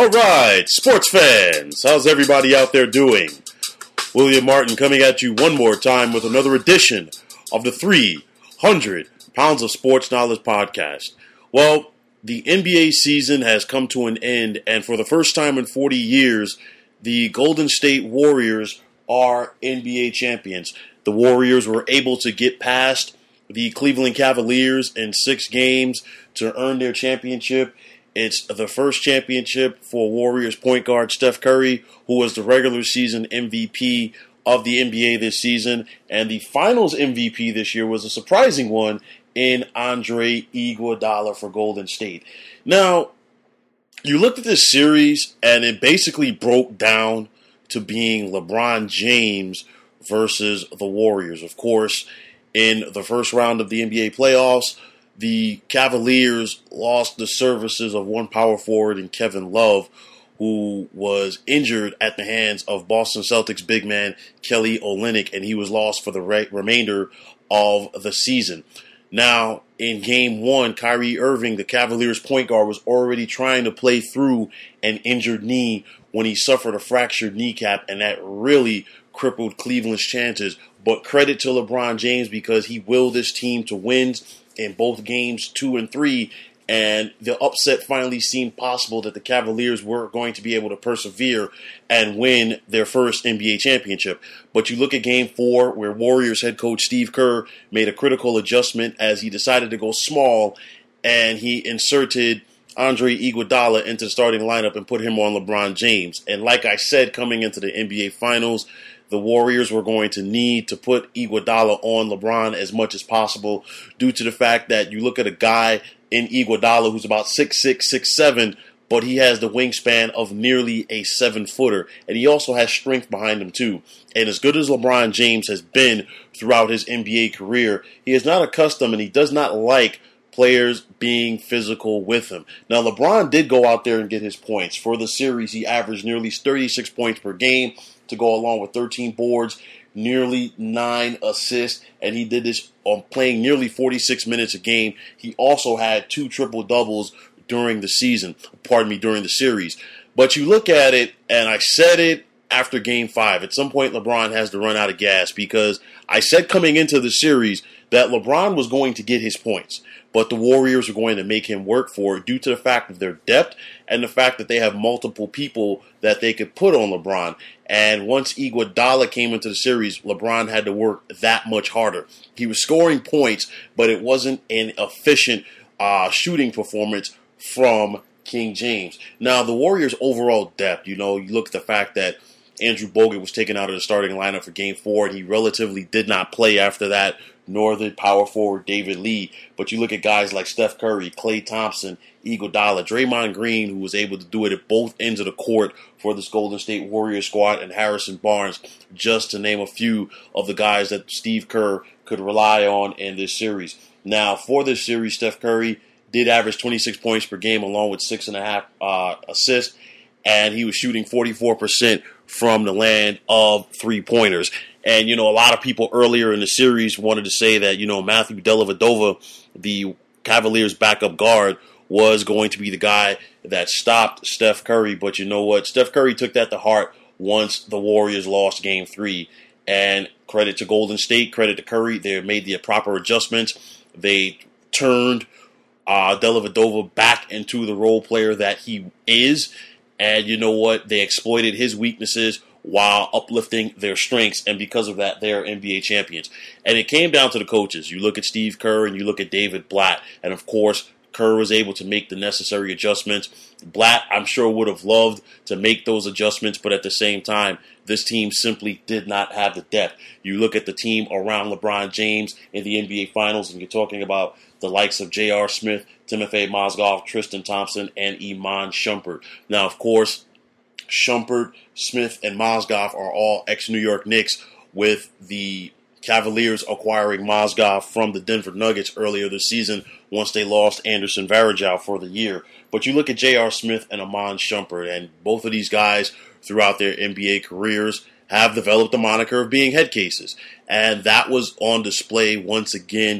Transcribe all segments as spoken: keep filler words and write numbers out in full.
All right, sports fans, how's everybody out there doing? William Martin coming at you one more time with another edition of the three hundred Pounds of Sports Knowledge podcast. Well, the N B A season has come to an end, and for the first time in forty years, the Golden State Warriors are N B A champions. The Warriors were able to get past the Cleveland Cavaliers in six games to earn their championship. It's the first championship for Warriors point guard Steph Curry, who was the regular season M V P of the N B A this season. And the finals M V P this year was a surprising one in Andre Iguodala for Golden State. Now, you looked at this series, and it basically broke down to being LeBron James versus the Warriors. Of course, in the first round of the N B A playoffs, the Cavaliers lost the services of one power forward in Kevin Love, who was injured at the hands of Boston Celtics big man Kelly Olynyk, and he was lost for the re- remainder of the season. Now, in game one, Kyrie Irving, the Cavaliers point guard, was already trying to play through an injured knee when he suffered a fractured kneecap, and that really crippled Cleveland's chances. But credit to LeBron James, because he willed this team to wins in both games two and three, and the upset finally seemed possible that the Cavaliers were going to be able to persevere and win their first N B A championship. But you look at game four, where Warriors head coach Steve Kerr made a critical adjustment as he decided to go small, and he inserted Andre Iguodala into the starting lineup and put him on LeBron James. And like I said, coming into the N B A Finals, the Warriors were going to need to put Iguodala on LeBron as much as possible, due to the fact that you look at a guy in Iguodala who's about six six, six seven, but he has the wingspan of nearly a seven-footer, and he also has strength behind him too. And as good as LeBron James has been throughout his N B A career, he is not accustomed, and he does not like players being physical with him. Now, LeBron did go out there and get his points. For the series, he averaged nearly thirty-six points per game, to go along with thirteen boards, nearly nine assists, and he did this on playing nearly forty-six minutes a game. He also had two triple-doubles during the season, pardon me, during the series. But you look at it, and I said it after Game five, at some point LeBron has to run out of gas, because I said coming into the series that LeBron was going to get his points, but the Warriors are going to make him work for it due to the fact of their depth and the fact that they have multiple people that they could put on LeBron. And once Iguodala came into the series, LeBron had to work that much harder. He was scoring points, but it wasn't an efficient uh, shooting performance from King James. Now, the Warriors' overall depth, you know, you look at the fact that Andrew Bogut was taken out of the starting lineup for Game four, and he relatively did not play after that, nor did power forward David Lee. But you look at guys like Steph Curry, Klay Thompson, Iguodala, Draymond Green, who was able to do it at both ends of the court for this Golden State Warriors squad, and Harrison Barnes, just to name a few of the guys that Steve Kerr could rely on in this series. Now, for this series, Steph Curry did average twenty-six points per game, along with six and a half uh, assists, and he was shooting forty-four percent from the land of three-pointers. And, you know, a lot of people earlier in the series wanted to say that, you know, Matthew Dellavedova, the Cavaliers' backup guard, was going to be the guy that stopped Steph Curry. But you know what? Steph Curry took that to heart once the Warriors lost Game three. And credit to Golden State, credit to Curry. They made the proper adjustments. They turned uh, Dellavedova back into the role player that he is. And you know what? They exploited his weaknesses while uplifting their strengths, and because of that, they are N B A champions. And it came down to the coaches. You look at Steve Kerr and you look at David Blatt, and of course, Kerr was able to make the necessary adjustments. Blatt, I'm sure, would have loved to make those adjustments, but at the same time, this team simply did not have the depth. You look at the team around LeBron James in the N B A Finals, and you're talking about the likes of J R. Smith, Timofey Mozgov, Tristan Thompson, and Iman Shumpert. Now, of course, Shumpert, Smith, and Mozgov are all ex-New York Knicks, with the Cavaliers acquiring Mozgov from the Denver Nuggets earlier this season once they lost Anderson Varejao for the year. But you look at J R. Smith and Iman Shumpert, and both of these guys throughout their N B A careers have developed the moniker of being head cases. And that was on display once again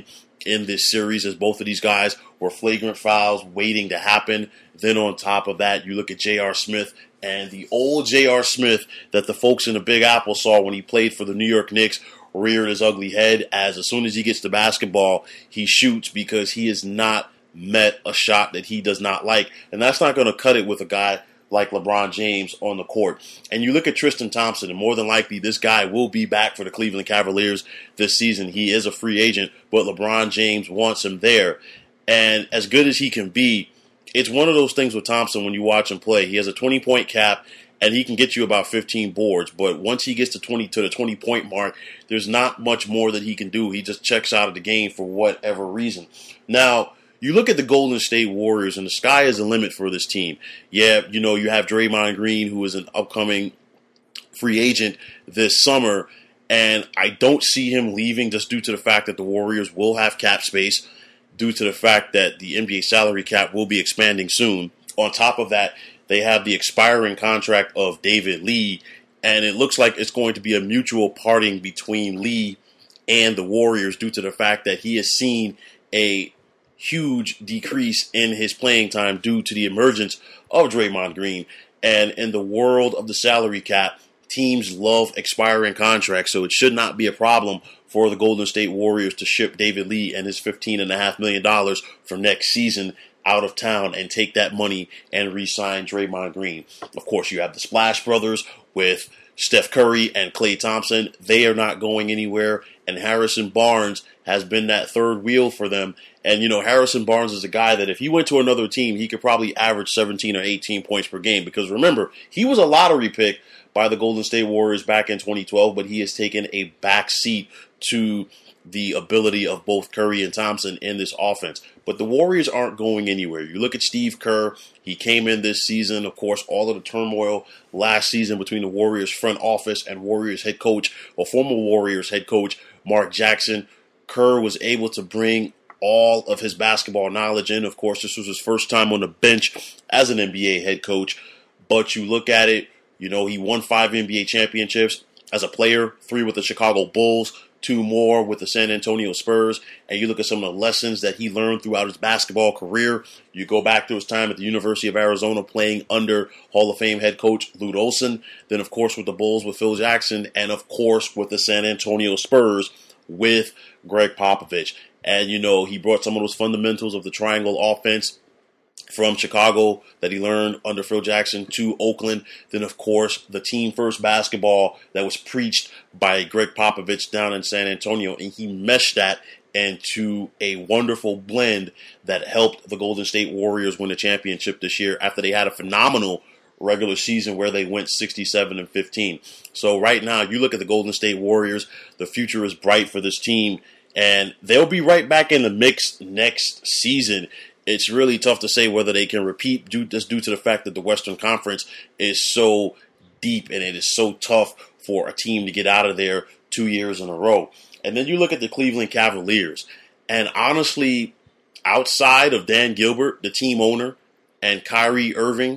in this series, as both of these guys were flagrant fouls waiting to happen. Then on top of that, you look at J R. Smith, and the old J R. Smith that the folks in the Big Apple saw when he played for the New York Knicks reared his ugly head, as as soon as he gets the basketball, he shoots because he has not met a shot that he does not like. And that's not going to cut it with a guy like LeBron James on the court. And you look at Tristan Thompson, and more than likely this guy will be back for the Cleveland Cavaliers this season. He is a free agent, but LeBron James wants him there. And as good as he can be, it's one of those things with Thompson when you watch him play. He has a twenty-point cap, and he can get you about fifteen boards. But once he gets to twenty to the twenty-point mark, there's not much more that he can do. He just checks out of the game for whatever reason. Now, you look at the Golden State Warriors, and the sky is the limit for this team. Yeah, you know, you have Draymond Green, who is an upcoming free agent this summer, and I don't see him leaving just due to the fact that the Warriors will have cap space, due to the fact that the N B A salary cap will be expanding soon. On top of that, they have the expiring contract of David Lee, and it looks like it's going to be a mutual parting between Lee and the Warriors due to the fact that he has seen a huge decrease in his playing time due to the emergence of Draymond Green. And in the world of the salary cap, teams love expiring contracts, so it should not be a problem for the Golden State Warriors to ship David Lee and his fifteen point five million dollars for next season out of town and take that money and re-sign Draymond Green. Of course, you have the Splash Brothers with Steph Curry and Klay Thompson. They are not going anywhere, and Harrison Barnes has been that third wheel for them. And, you know, Harrison Barnes is a guy that if he went to another team, he could probably average seventeen or eighteen points per game. Because remember, he was a lottery pick by the Golden State Warriors back in twenty twelve, but he has taken a back seat to the ability of both Curry and Thompson in this offense. But the Warriors aren't going anywhere. You look at Steve Kerr. He came in this season, of course, all of the turmoil last season between the Warriors front office and Warriors head coach, or former Warriors head coach, Mark Jackson. Kerr was able to bring all of his basketball knowledge in. Of course, this was his first time on the bench as an N B A head coach. But you look at it, you know, he won five N B A championships as a player, three with the Chicago Bulls, two more with the San Antonio Spurs. And you look at some of the lessons that he learned throughout his basketball career. You go back to his time at the University of Arizona playing under Hall of Fame head coach Lute Olson. Then, of course, with the Bulls with Phil Jackson. And, of course, with the San Antonio Spurs with Greg Popovich. And, you know, he brought some of those fundamentals of the triangle offense from Chicago that he learned under Phil Jackson to Oakland. Then, of course, the team-first basketball that was preached by Greg Popovich down in San Antonio. And he meshed that into a wonderful blend that helped the Golden State Warriors win the championship this year after they had a phenomenal regular season where they went sixty-seven and fifteen. So right now, you look at the Golden State Warriors, the future is bright for this team, and they'll be right back in the mix next season. It's really tough to say whether they can repeat due, just due to the fact that the Western Conference is so deep and it is so tough for a team to get out of there two years in a row. And then you look at the Cleveland Cavaliers, and honestly, outside of Dan Gilbert, the team owner, and Kyrie Irving,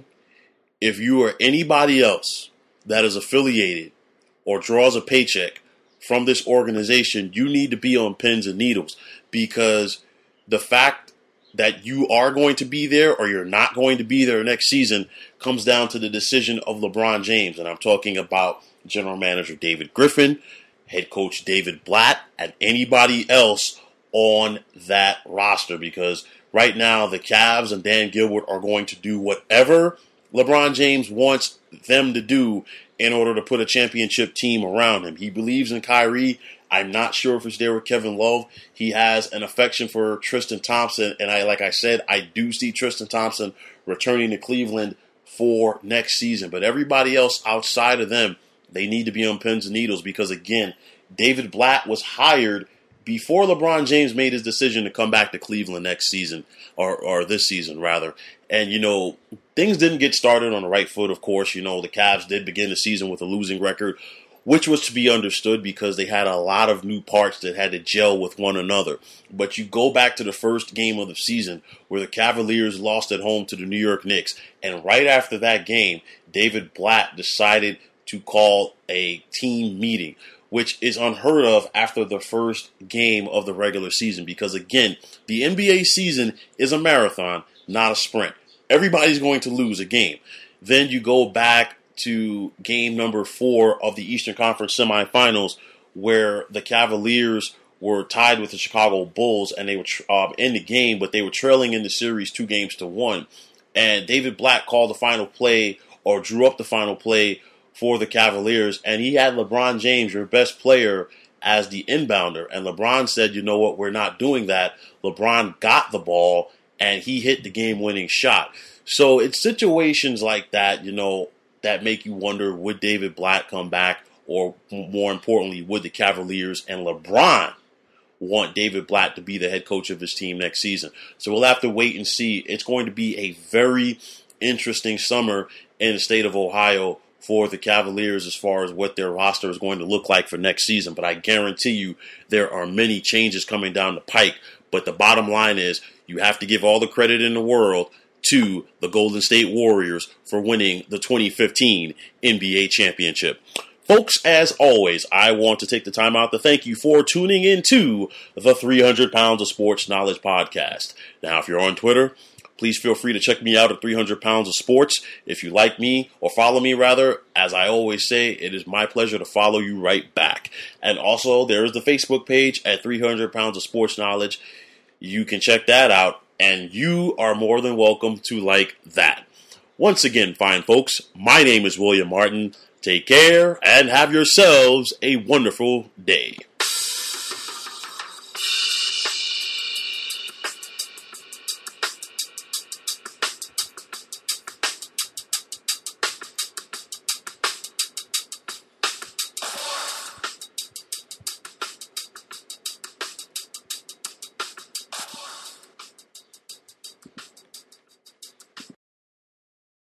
if you are anybody else that is affiliated or draws a paycheck from this organization, you need to be on pins and needles, because the fact that you are going to be there or you're not going to be there next season comes down to the decision of LeBron James. And I'm talking about General Manager David Griffin, head coach David Blatt, and anybody else on that roster, because right now the Cavs and Dan Gilbert are going to do whatever LeBron James wants them to do in order to put a championship team around him. He believes in Kyrie. I'm not sure if it's there with Kevin Love. He has an affection for Tristan Thompson, and I, like I said, I do see Tristan Thompson returning to Cleveland for next season. But everybody else outside of them, they need to be on pins and needles, because, again, David Blatt was hired before LeBron James made his decision to come back to Cleveland next season, or, or this season, rather. And, you know, things didn't get started on the right foot, of course. You know, the Cavs did begin the season with a losing record, which was to be understood because they had a lot of new parts that had to gel with one another. But you go back to the first game of the season where the Cavaliers lost at home to the New York Knicks, and right after that game, David Blatt decided to call a team meeting which is unheard of after the first game of the regular season. Because, again, the N B A season is a marathon, not a sprint. Everybody's going to lose a game. Then you go back to game number four of the Eastern Conference semifinals, where the Cavaliers were tied with the Chicago Bulls, and they were uh, in the game, but they were trailing in the series two games to one. And David Blatt called the final play, or drew up the final play for the Cavaliers, and he had LeBron James, your best player, as the inbounder. And LeBron said, you know what, we're not doing that. LeBron got the ball, and he hit the game-winning shot. So it's situations like that, you know, that make you wonder, would David Blatt come back? Or more importantly, would the Cavaliers and LeBron want David Blatt to be the head coach of his team next season? So we'll have to wait and see. It's going to be a very interesting summer in the state of Ohio for the Cavaliers as far as what their roster is going to look like for next season. But I guarantee you there are many changes coming down the pike. But the bottom line is you have to give all the credit in the world to the Golden State Warriors for winning the twenty fifteen N B A championship. Folks, as always, I want to take the time out to thank you for tuning in to the three hundred pounds of Sports Knowledge podcast. Now, if you're on Twitter, please feel free to check me out at three hundred pounds of Sports. If you like me, or follow me rather, as I always say, it is my pleasure to follow you right back. And also, there is the Facebook page at three hundred pounds of Sports Knowledge. You can check that out, and you are more than welcome to like that. Once again, fine folks, my name is William Martin. Take care and have yourselves a wonderful day.